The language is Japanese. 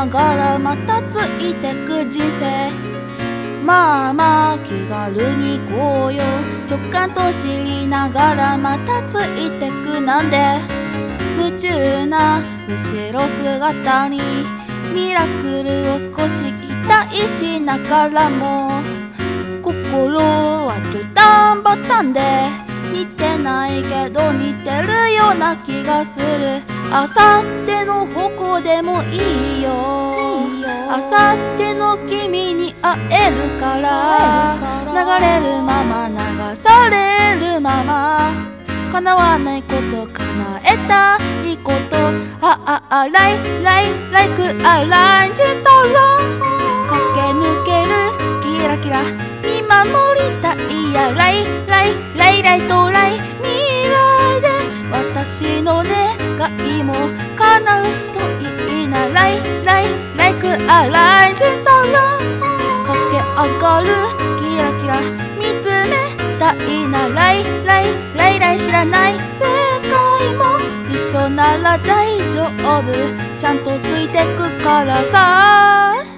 ながらまたついてく人生。まあまあ気軽に行こうよ。直感と知りながらまたついてくなんで。夢中な後ろ姿にミラクルを少し期待しながらも、心は途端ボタンで似てないけど似てるような気がする。あさっての方向でもいいよ。あさっての君に会えるから、流れるまま流されるまま、叶わないこと叶えたいこと、like a line just alone 駆け抜けるキラキラ見守りたいや、ライトライ未来で私の願いも叶うといいな。like a line just alone 駆け上がるキラキラ見つめたいな。ライ知らない世界も一緒なら大丈夫、ちゃんとついてくからさ。